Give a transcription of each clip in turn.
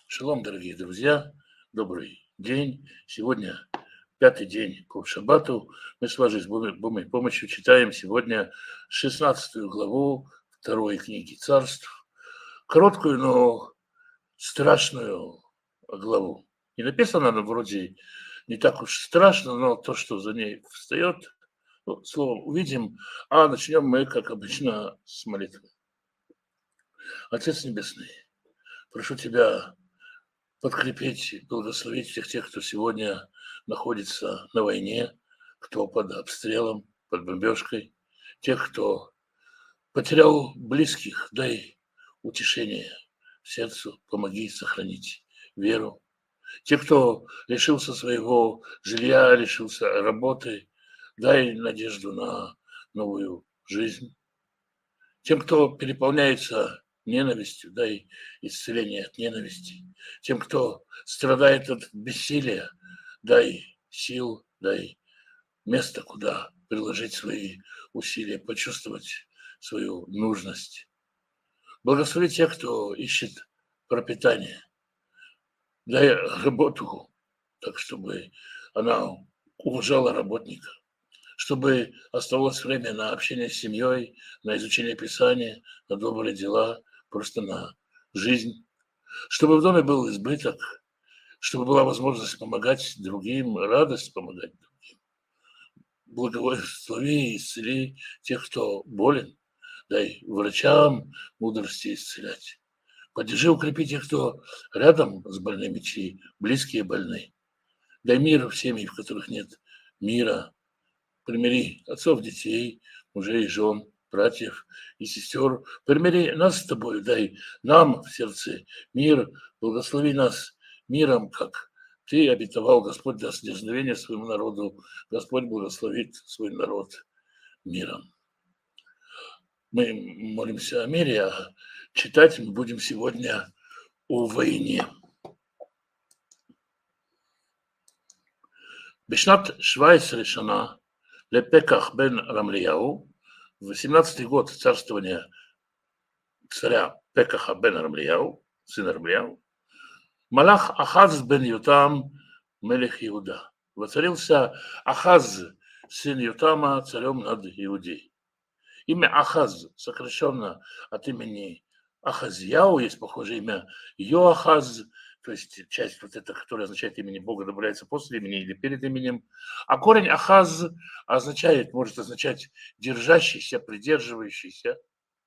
Шалом, дорогие друзья, добрый день. Сегодня пятый день по Шаббату. Мы с вашей Божьей помощью читаем сегодня 16 главу второй книги Царств. Короткую, но страшную главу. И написано она вроде не так уж страшно, но то, что за ней встает, ну, словом, увидим. А начнем мы, как обычно, с молитвы. Отец Небесный, прошу Тебя подкрепить и благословить всех тех, кто сегодня находится на войне, кто под обстрелом, под бомбежкой, тех, кто потерял близких, дай утешение сердцу, помоги сохранить веру. Те, кто лишился своего жилья, лишился работы, дай надежду на новую жизнь. Тем, кто переполняется ненавистью, дай исцеление от ненависти. Тем, кто страдает от бессилия, дай сил, дай место, куда приложить свои усилия, почувствовать свою нужность. Благослови тех, кто ищет пропитание. Дай работу, так, чтобы она уважала работника, чтобы оставалось время на общение с семьей, на изучение Писания, на добрые дела, просто на жизнь. Чтобы в доме был избыток, чтобы была возможность помогать другим, радость помогать другим. Благослови и исцели тех, кто болен. Дай врачам мудрости исцелять. Поддержи, укрепи тех, кто рядом с больными, чьи близкие больны. Дай мир в семьях, в которых нет мира. Примири отцов, детей, мужей, жен, братьев и сестер. Примири нас с тобой, дай нам в сердце мир, благослови нас миром, как ты обетовал, Господь даст дерзновение своему народу, Господь благословит свой народ миром. Мы молимся о мире, а читать мы будем сегодня о войне. בשנת 17 שנה לפקח бен Рамлияу, в 18-й год царствования царя Пекаха бен Рамлияу, сына Рамлияу, Малах Ахаз бен Ютам, мелех Иуда. Воцарился Ахаз, сын Ютама, царем над Иудеей. Имя Ахаз сокращенно от имени Ахазияу, есть похожее имя Йоахаз, то есть часть вот эта, которая означает имени Бога, добавляется после имени или перед именем. А корень Ахаз означает, может означать держащийся, придерживающийся,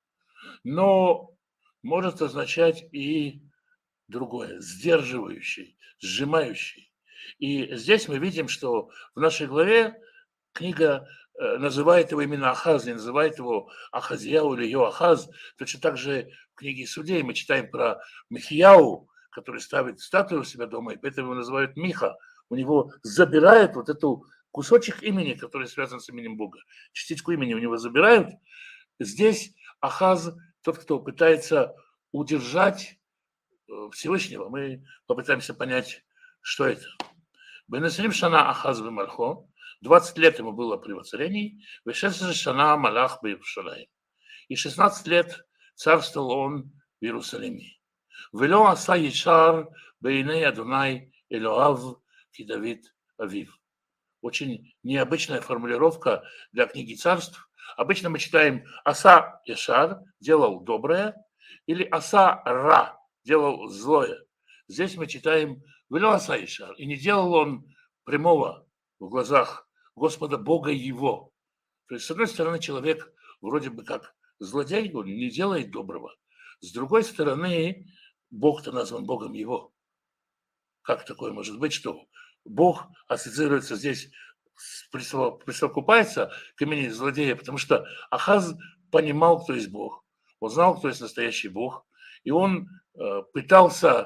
но может означать и другое, сдерживающий, сжимающий. И здесь мы видим, что в нашей главе книга называет его именно Ахаз, не называет его Ахазияу или Йоахаз. Точно так же в книге Судей мы читаем про Михияу, который ставит статую у себя дома, и поэтому его называют Миха. У него забирают вот эту кусочек имени, который связан с именем Бога. Частичку имени у него забирают. Здесь Ахаз тот, кто пытается удержать Всевышнего. Мы попытаемся понять, что это. Бенесрим шана Ахаз бемальхо, 20 лет ему было при воцарении, вешесер шана Малах б'Иерушалаим. И 16 лет царствовал он в Иерусалиме. Вело аса ешар бейней Адонай Элоав ки Давид Авив. Очень необычная формулировка для книги царств. Обычно мы читаем аса ешар, делал доброе, или аса ра, делал злое. Здесь мы читаем вело аса ешар, и не делал он прямого в глазах Господа Бога его. То есть, с одной стороны, человек вроде бы как злодей, он не делает доброго. С другой стороны, Бог-то назван Богом его. Как такое может быть, что Бог ассоциируется здесь, присовокупается к имени злодея, потому что Ахаз понимал, кто есть Бог. Он знал, кто есть настоящий Бог. И он пытался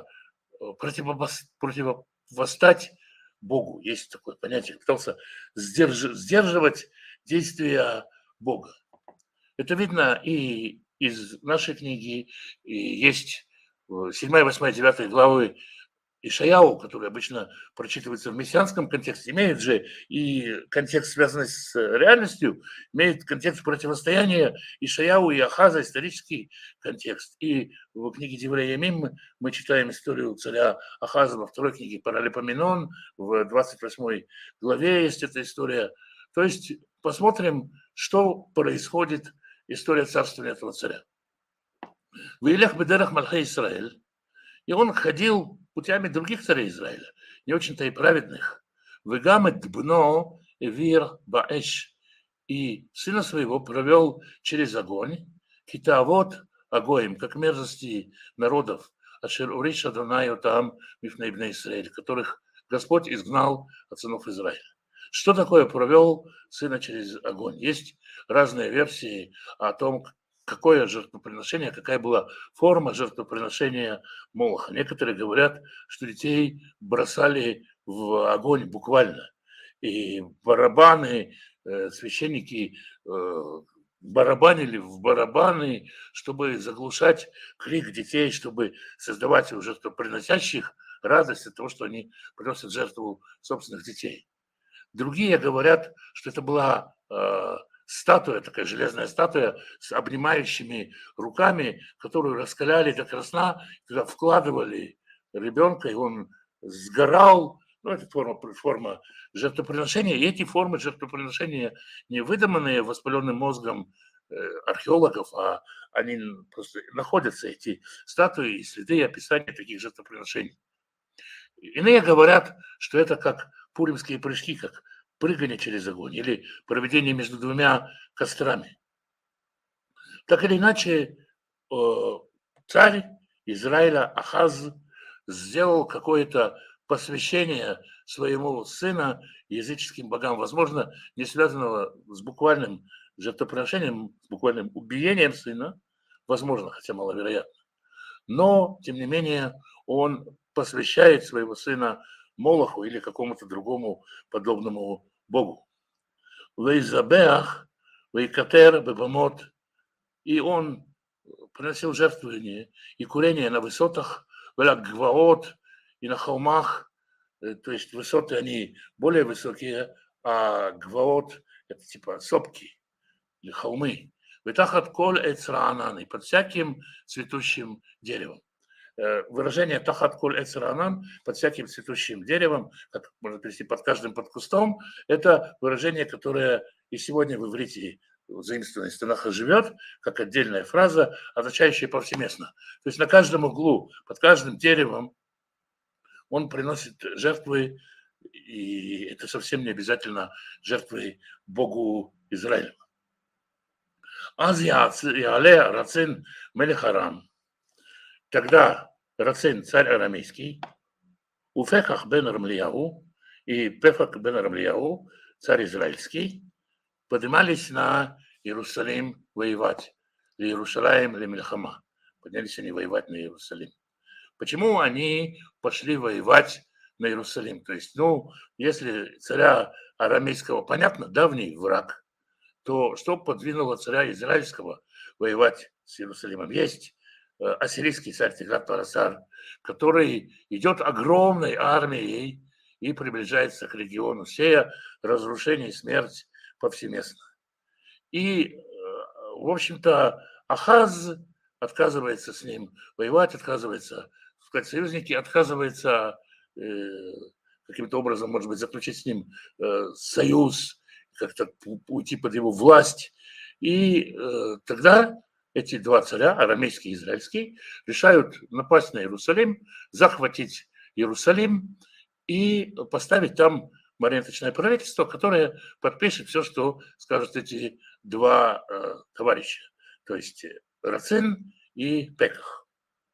противостать Богу. Есть такое понятие. Пытался сдерживать действия Бога. Это видно и из нашей книги. И есть 7, 8, 9 главы Ишаяу, который обычно прочитывается в мессианском контексте, имеет же и контекст, связанный с реальностью, имеет контекст противостояния Ишаяу и Ахаза, исторический контекст. И в книге Деврей Ямим мы читаем историю царя Ахаза во второй книге Паралипоменон, в 28 главе есть эта история. То есть посмотрим, что происходит, история царствования этого царя. «Ваилех бедерах Малхей Исраэль», и он ходил путями других царей Израиля, не очень-то и праведных. «Вегамет бно эвир баэш», и сына своего провел через огонь, китаавот агоим, как мерзости народов, ашер уриш Адонай там мифней бней Исраэль, которых Господь изгнал от сынов Израиля. Что такое провел сына через огонь? Есть разные версии о том, какое жертвоприношение, какая была форма жертвоприношения Молоха. Некоторые говорят, что детей бросали в огонь буквально. И барабаны, священники барабанили в барабаны, чтобы заглушать крик детей, чтобы создавать у жертвоприносящих радость от того, что они приносят жертву собственных детей. Другие говорят, что это была статуя, такая железная статуя с обнимающими руками, которую раскаляли до красна, туда вкладывали ребенка, и он сгорал. Ну, это форма жертвоприношения. И эти формы жертвоприношения не выдуманные воспаленным мозгом археологов, а они просто находятся, эти статуи и следы описания таких жертвоприношений. Иные говорят, что это как пуримские прыжки, как прыгание через огонь или проведение между двумя кострами. Так или иначе, царь Израиля Ахаз сделал какое-то посвящение своему сына языческим богам, возможно, не связанного с буквальным жертвоприношением, с буквальным убиением сына, возможно, хотя маловероятно. Но, тем не менее, он посвящает своего сына Молоху или какому-то другому подобному богу. «Вейзабеах, вейкатер бебамот», и он приносил жертвования и курение на высотах, гваот, и на холмах, то есть высоты они более высокие, а гваот – это типа сопки или холмы. «Витахат коль эц раанан», и под всяким цветущим деревом. Выражение «тахат коль эц раанан», под всяким цветущим деревом, как можно перевести под каждым под кустом, это выражение, которое и сегодня в иврите заимствованное из Танаха живет, как отдельная фраза, означающая повсеместно. То есть на каждом углу, под каждым деревом он приносит жертвы, и это совсем не обязательно жертвы Богу Израиля. «Аз яале Рацин мелех Арам». Тогда Рацин, царь арамейский, у Фехах бен Рамлияу и Пефах бен Рамлияу, царь израильский, поднимались на Иерусалим воевать, Иерусалим или Мельхама. Поднялись они воевать на Иерусалим. Почему они пошли воевать на Иерусалим? То есть, если царя арамейского, понятно, давний враг, то что подвинуло царя израильского воевать с Иерусалимом? Есть ассирийский царь Тиграт-Парасар, который идет огромной армией и приближается к региону, сея разрушение и смерть повсеместно. И, в общем-то, Ахаз отказывается с ним воевать, отказывается, сказать, союзники, отказывается каким-то образом, может быть, заключить с ним союз, как-то уйти под его власть. И тогда эти два царя, арамейский и израильский, решают напасть на Иерусалим, захватить Иерусалим и поставить там марионеточное правительство, которое подпишет все, что скажут эти два товарища, то есть Рацин и Пеках.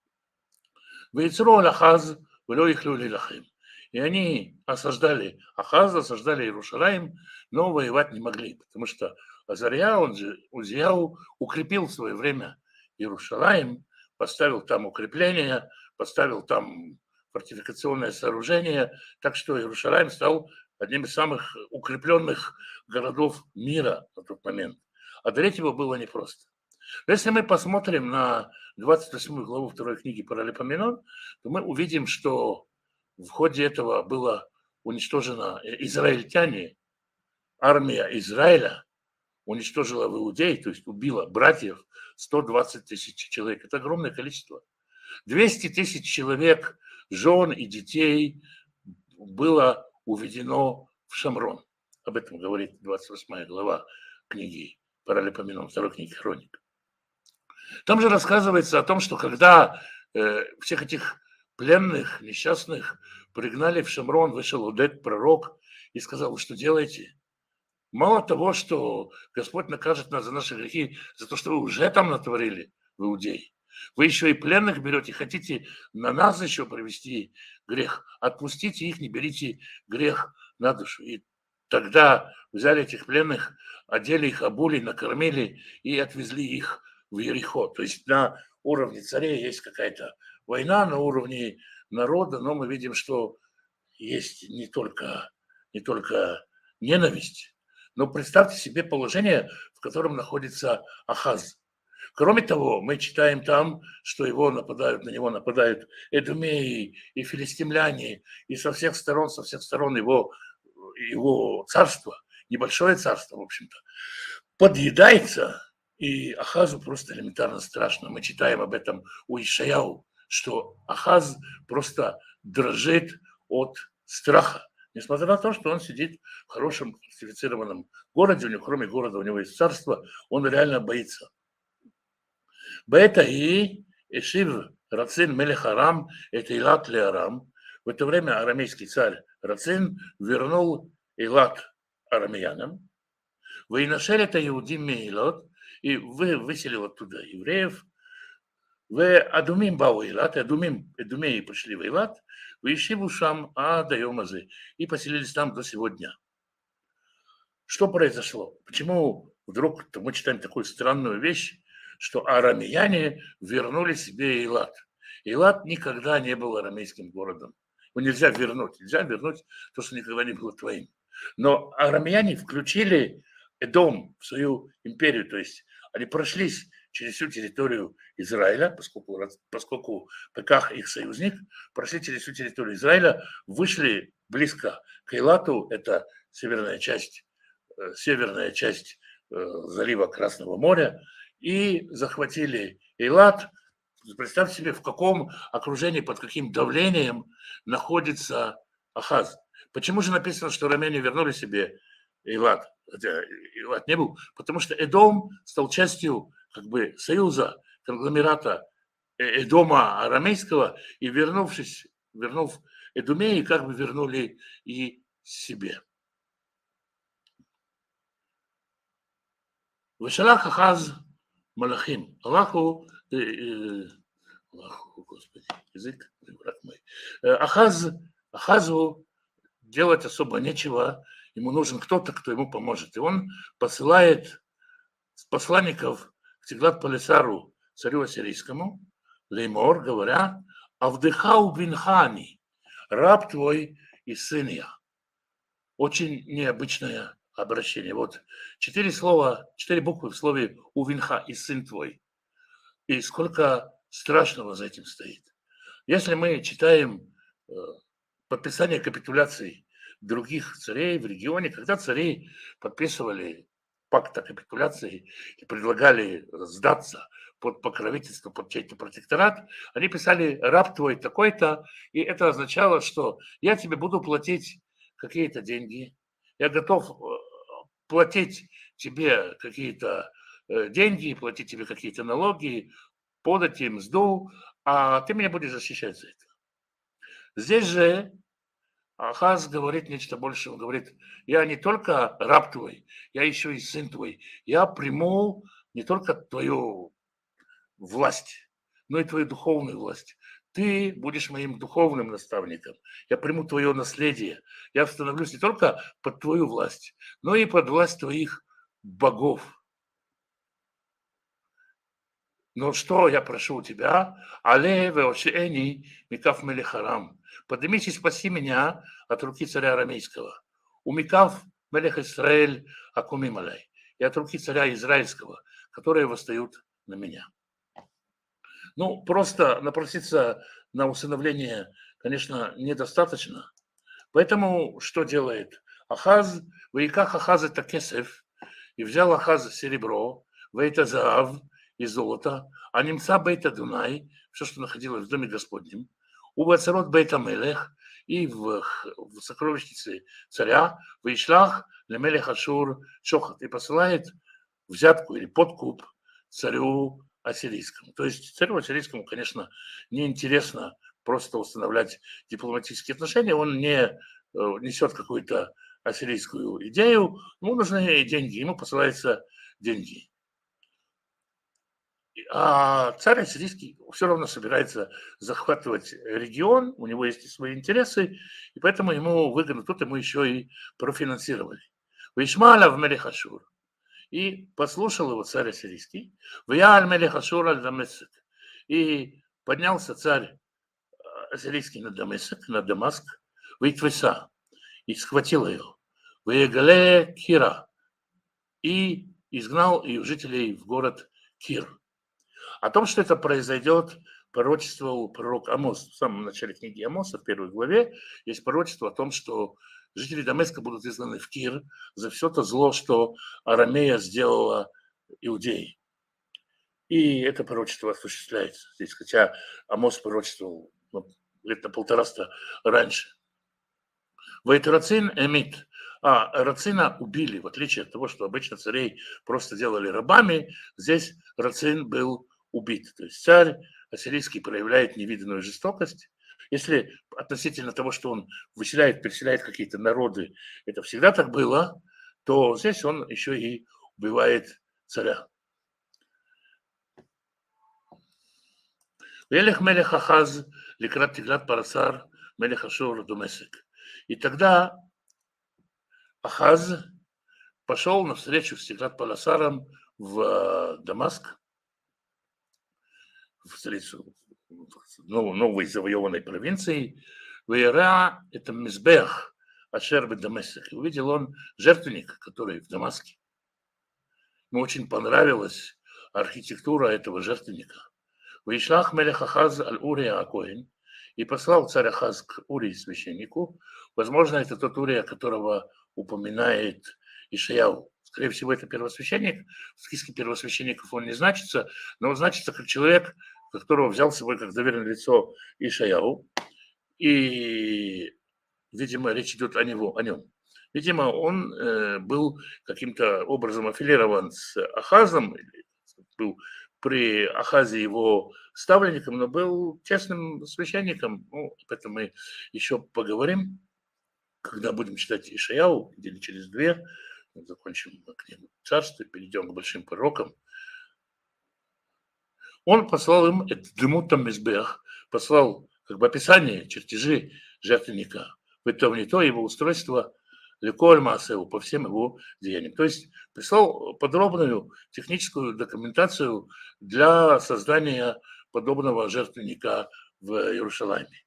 «Вейцру Ахаз вло ихлю лилахим». И они осаждали Ахаз, осаждали Иерусалим, но воевать не могли, потому что Азарья, он же Узияу, укрепил в свое время Иерусалим, поставил там укрепления, поставил там фортификационное сооружение, так что Иерусалим стал одним из самых укрепленных городов мира на тот момент. Одолеть его было непросто. Если мы посмотрим на 28 главу второй книги Паралипоменон, то мы увидим, что в ходе этого было уничтожено израильтяне, армия Израиля уничтожила в Иудее, то есть убила братьев 120 тысяч человек. Это огромное количество. 200 тысяч человек, жен и детей было уведено в Шамрон. Об этом говорит 28 глава книги Паралипоменон, второй книги Хроник. Там же рассказывается о том, что когда всех этих пленных, несчастных пригнали в Шамрон, вышел Одед, пророк, и сказал: вы что делаете? Мало того, что Господь накажет нас за наши грехи, за то, что вы уже там натворили в Иудее, вы еще и пленных берете, хотите на нас еще привести грех. Отпустите их, не берите грех на душу. И тогда взяли этих пленных, одели их, обули, накормили и отвезли их в Иерихо. То есть на уровне царей есть какая-то война, на уровне народа, но мы видим, что есть не только ненависть, но представьте себе положение, в котором находится Ахаз. Кроме того, мы читаем там, что на него нападают эдомеи и филистимляне, и со всех сторон его царство, небольшое царство, в общем-то, подъедается, и Ахазу просто элементарно страшно. Мы читаем об этом у Ишаяу, что Ахаз просто дрожит от страха, несмотря на то, что он сидит в хорошем фортифицированном городе, у него, кроме города, у него есть царство, он реально боится. Бета и Эшив Рацин Мелех Арам, это Илат ле Арам. В это время арамейский царь Рацин вернул Илат арамеянам. Вы нашли это иудим Меилот, и вы выселил оттуда евреев. Вы Адумим бау Илат, Эдумеи пришли в Илат, вы Ишиву Шам Адайомазы, и поселились там до сегодня. Что произошло? Почему вдруг мы читаем такую странную вещь, что арамеяне вернули себе Илат? Илат никогда не был арамейским городом. Его нельзя вернуть то, что никогда не было твоим. Но арамеяне включили Эдом в свою империю, то есть они прошлись через всю территорию Израиля, поскольку Пеках их союзник, прошли через всю территорию Израиля, вышли близко к Эйлату, это северная часть залива Красного моря, и захватили Эйлат. Представьте себе, в каком окружении, под каким давлением находится Ахаз. Почему же написано, что арамеяне вернули себе Эйлат? Хотя Эйлат не был. Потому что Эдом стал частью союза, конгломерата Эдома арамейского, и вернув Эдумеи, вернули и себе. Вышалах Ахаз Малахим. Господи, язык, брат мой. Ахазу делать особо нечего, ему нужен кто-то, кто ему поможет. И он посылает посланников к Тиглат-Палесару, царю ассирийскому, Леймор, говоря: Авдыхау бинхани, раб твой и сын я. Очень необычное обращение. Вот 4 буквы в слове увинха, и сын твой. И сколько страшного за этим стоит. Если мы читаем подписание капитуляций других царей в регионе, когда цари подписывали пакт о капитуляции и предлагали сдаться под покровительство, под чей-то протекторат, они писали: раб твой такой-то, и это означало, что я тебе буду платить какие-то деньги, я готов платить тебе какие-то деньги, платить тебе какие-то налоги, подать им мзду, а ты меня будешь защищать за это. Здесь же Ахаз говорит нечто большее. Он говорит: я не только раб твой, я еще и сын твой. Я приму не только твою власть, но и твою духовную власть. Ты будешь моим духовным наставником. Я приму твое наследие. Я становлюсь не только под твою власть, но и под власть твоих богов. Но что я прошу у тебя? Але веошени микав мелех Арам. Поднимись и спаси меня от руки царя арамейского. У микав мелех Исраэль акумим алей. И от руки царя израильского, которые восстают на меня. Просто напроситься на усыновление конечно, недостаточно. Поэтому что делает Ахаз? Ваиках Ахаз это кесев, и взял Ахаз серебро, вейта заав и золото, а немца бейта Дунай, все, что находилось в доме Господнем, у Вацарот бейта Мелех, и в сокровищнице царя, вышлях лемелех Ашур шохат, и посылает взятку или подкуп царю ассирийскому. То есть царю ассирийскому, конечно, неинтересно просто устанавливать дипломатические отношения, он не несет какую-то ассирийскую идею, ему нужны деньги, ему посылаются деньги. А царь ассирийский все равно собирается захватывать регион, у него есть и свои интересы, и поэтому ему выгодно, тут ему еще и профинансировали. Вишмаля в Мелех Ашур. И послушал его царь ассирийский. Вяаль Мелех Ашур аль Дамесек. И поднялся царь ассирийский на Дамесек, на Дамаск, Витвеса, и схватил ее. Вегале Кира. И изгнал ее жителей в город Кир. О том, что это произойдет, пророчествовал пророк Амос. В самом начале книги Амоса, в первой главе, есть пророчество о том, что жители Дамеска будут изгнаны в Кир за все то зло, что Арамея сделала иудеи. И это пророчество осуществляется здесь, хотя Амос пророчествовал лет на 1,5 раньше. Вайтарацин эмит. А Рацина убили, в отличие от того, что обычно царей просто делали рабами, здесь Рацин был убит. То есть царь ассирийский проявляет невиданную жестокость. Если относительно того, что он выселяет, переселяет какие-то народы, это всегда так было, то здесь он еще и убивает царя. Велех мелех Ахаз ликрат Тиглат Парасар мелех Ашур Дамесек. И тогда Ахаз пошел навстречу с Тиглат-Паласаром в Дамаск, в столицу новой завоеванной провинции. Вера – это Мизбех, Ашер бе-Дамесек. Увидел он жертвенник, который в Дамаске. Ему очень понравилась архитектура этого жертвенника. Вишлах мелех Ахаз аль-Урия Акоин. И послал царь Ахаз к Урии священнику. Возможно, это тот Урия, которого упоминает Ишаяу. Скорее всего, это первосвященник. В списке первосвященников он не значится, но он значится как человек, которого взял с собой как доверенное лицо Ишаяу. И, видимо, речь идет о нем. Видимо, он был каким-то образом аффилирован с Ахазом, был при Ахазе его ставленником, но был честным священником. Ну, об этом мы еще поговорим, когда будем читать Ишаяу, недели через 2. Мы закончим книгу Царства, перейдем к большим пророкам. Он послал им Демутам Мизбех, послал как бы описание, чертежи жертвенника. В этом не то его устройство Леколь Маасеу, по всем его деяниям. То есть прислал подробную техническую документацию для создания подобного жертвенника в Иерусалиме.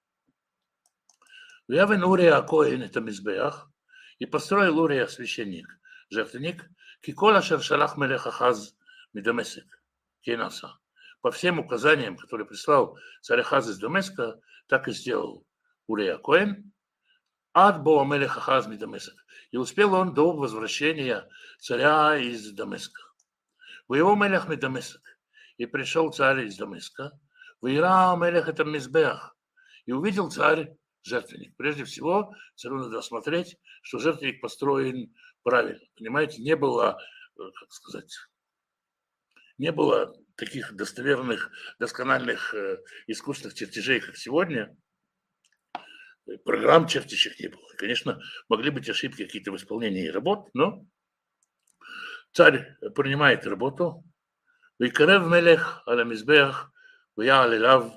Явен Урия Коэн это Мизбех, и построил Урия священник, жертвенник, Кикола Шершалах Мелех Ахаз Мидамесек, Кейнаса. По всем указаниям, которые прислал царь Ахаз из Дамеска, так и сделал Урия Коэн, Ад Боа Мелех Ахаз Мидамесек. И успел он до возвращения царя из Дамеска. Воево Мелех Мидамесек. И пришел царь из Дамеска. Воира Мелех это Мизбех. И увидел царь жертвенник. Прежде всего, царю надо смотреть, что жертвенник построен правильно. Понимаете, не было, как сказать, не было таких достоверных, доскональных, искусственных чертежей, как сегодня. Программ чертящих не было. Конечно, могли быть ошибки какие-то в исполнении работ, но царь принимает работу. Викарев мелех аля мизбех, вяал элав,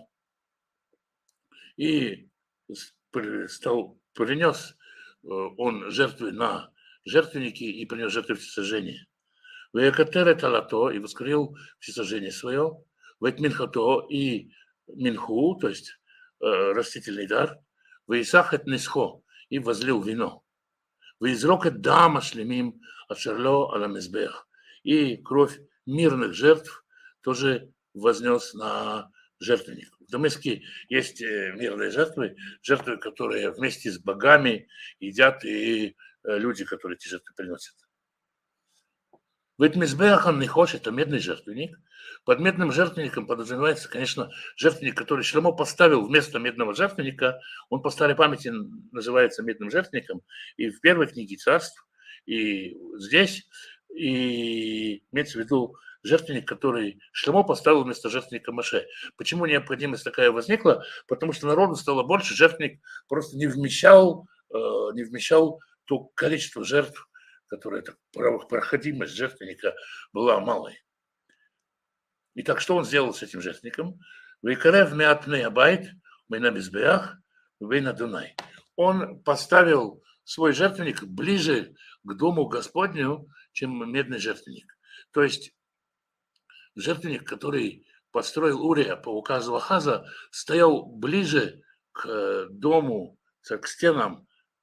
и принес он жертвы на жертвенники и принес жертвы всесожжения. Векатер талато, и воскурил всесожжение свое. Век минхато и минху, то есть растительный дар. Веисахет нисхо, и возлил вино. Веизрокет дама шлемим ашерло аля мизбех, и кровь мирных жертв тоже вознес на жертвенник. В Дамаске есть мирные жертвы, жертвы, которые вместе с богами едят, и люди, которые эти жертвы приносят. Ведь Мизбеах он не хочет, это медный жертвенник. Под медным жертвенником подразумевается, конечно, жертвенник, который Шломо поставил вместо медного жертвенника. Он по старой памяти называется медным жертвенником. И в первой книге Царств, и здесь, и имеется в виду жертвенник, который Шломо поставил вместо жертвенника Моше. Почему необходимость такая возникла? Потому что народу стало больше, жертвенник просто не вмещал то количество жертв, которая проходимость жертвенника была малой. Итак, что он сделал с этим жертвенником? Вейкарев меатней абайт, мейна мизбеах, вейна Дунай. Он поставил свой жертвенник ближе к дому Господню, чем медный жертвенник. То есть жертвенник, который построил Урия по указу Ахаза, стоял ближе к дому, к стенам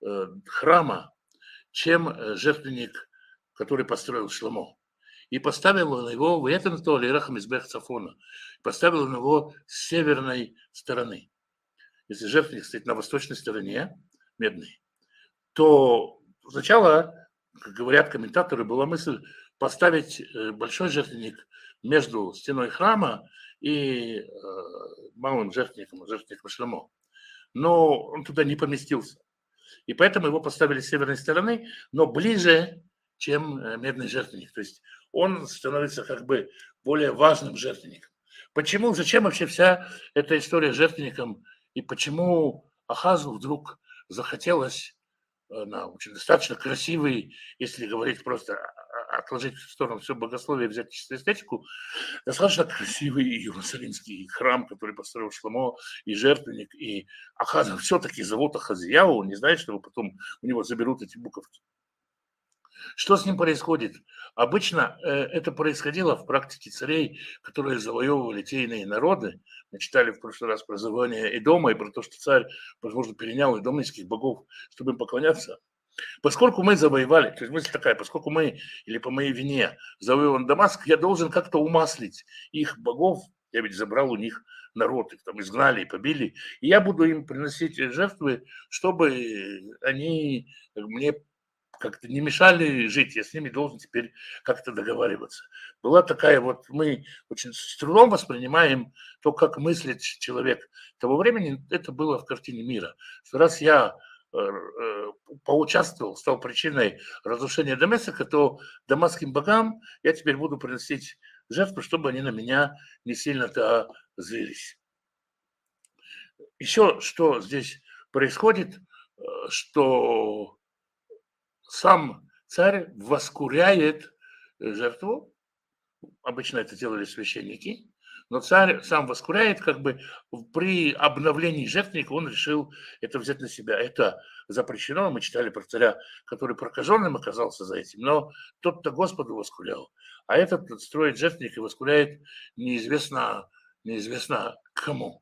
храма, чем жертвенник, который построил Шломо. И поставил он его в этом то лирахам избех цафона. Поставил он его с северной стороны. Если жертвенник стоит на восточной стороне, медный, то сначала, как говорят комментаторы, была мысль поставить большой жертвенник между стеной храма и малым жертвенником Шломо. Но он туда не поместился. И поэтому его поставили с северной стороны, но ближе, чем медный жертвенник. То есть он становится как бы более важным жертвенником. Почему, зачем вообще вся эта история с жертвенником? И почему Ахазу вдруг захотелось на очень достаточно красивый, если говорить просто, отложить в сторону все богословие и взять чисто эстетику, достаточно красивый иерусалимский храм, который построил Шломо, и жертвенник, и Ахаза все-таки зовут Ахазияу, он не знает, что потом у него заберут эти буковки. Что с ним происходит? Обычно это происходило в практике царей, которые завоевывали те иные народы. Мы читали в прошлый раз про завоевание Эдома и про то, что царь, возможно, перенял эдомских богов, чтобы им поклоняться. Поскольку мы завоевали, то есть мысль такая, поскольку мы, или по моей вине, завоеван Дамаск, я должен как-то умаслить их богов, я ведь забрал у них народ, их там изгнали и побили, и я буду им приносить жертвы, чтобы они мне как-то не мешали жить, я с ними должен теперь как-то договариваться. Была такая вот, мы очень с трудом воспринимаем то, как мыслит человек того времени, это было в картине мира. Раз я поучаствовал, стал причиной разрушения Дамеска, то дамасским богам я теперь буду приносить жертву, чтобы они на меня не сильно-то злились. Еще что здесь происходит, что сам царь воскуряет жертву, обычно это делали священники, но царь сам воскуряет, как бы при обновлении жертвенника он решил это взять на себя. Это запрещено, мы читали про царя, который прокаженным оказался за этим, но тот-то Господу воскурял, а этот строит жертвенник и воскуряет неизвестно кому.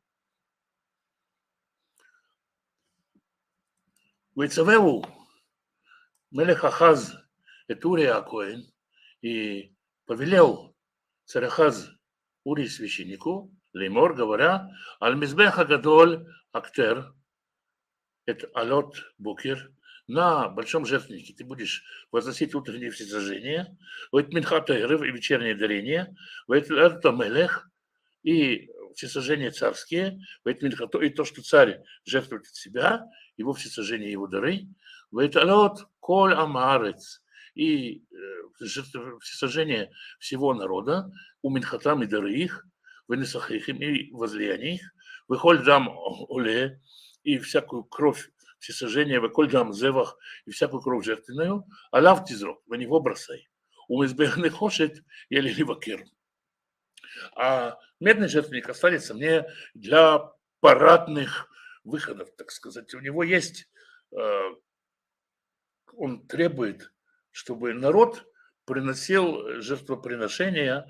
Вейцавеу Мелех Ахаз это Урия Акоин, и повелел царь Ахаз Урии священнику, Леймор, говоря, Аль-Мизбеха Гадоль Актер, это Алот Букер, на большом жертвеннике ты будешь возносить утренние всесожжения, вот Минхата Эрев и вечернее дарение, вот это Мелех и всесожжения царские, и то, что царь жертвует от себя, его всесожжения, его дары, Вейталот коль амарец, и всесожжение всего народа, у минхатам и дары их, венесахихим и возлияний их, выхоль дам оле, и всякую кровь всесожжения, выколь дам зевах, и всякую кровь жертвенную, алав тизрок, в него бросай. У избегны хошет, еле ливакер. А медный жертвенник останется мне для парадных выходов, так сказать. У него есть, он требует, чтобы народ приносил жертвоприношения,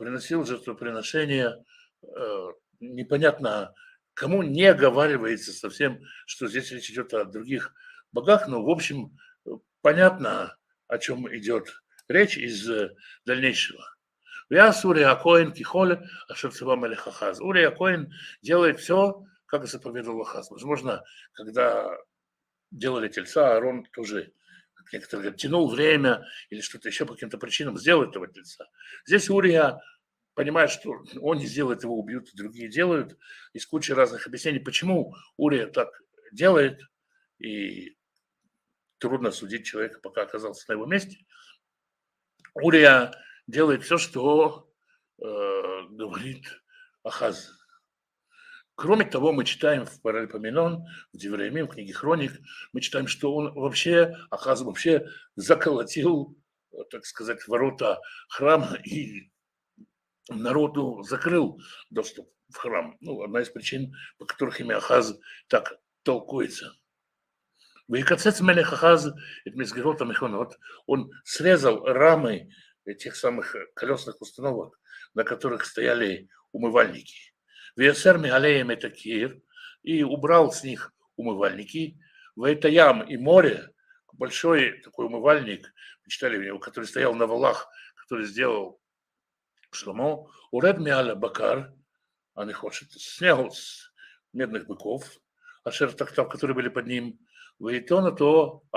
непонятно кому, не оговаривается совсем, что здесь речь идет о других богах, но в общем понятно, о чем идет речь из дальнейшего. Вяс Урия Коэн Кихоле Ашерцева Мелех Ахаз. Урия Коэн делает все, как заповедовал Ахаз. Возможно, когда делали тельца, Аарон тоже, как некоторые говорят, тянул время или что-то еще по каким-то причинам сделать этого тельца. Здесь Урия понимает, что он не сделает, его убьют, другие делают. Есть куча разных объяснений, почему Урия так делает, и трудно судить человека, пока оказался на его месте. Урия делает все, что говорит Ахаз. Кроме того, мы читаем в Паралипоменон, в Девреямим, в книге Хроник, мы читаем, что он вообще, Ахаз вообще заколотил, так сказать, ворота храма и народу закрыл доступ в храм. Ну, одна из причин, по которых имя Ахаз так толкуется. Ваикацец мелех Ахаз, это Мизгерот Амихонот, он срезал рамы этих самых колесных установок, на которых стояли умывальники. Весер мигалеем это кир, и убрал с них умывальники. Вейтаям и море, большой такой умывальник, мы читали его, который стоял на валах, который сделал Шломо, уред миаля бакар, а не хочет, снял с медных быков, ашер тактав, которые были под ним, Вейтона, то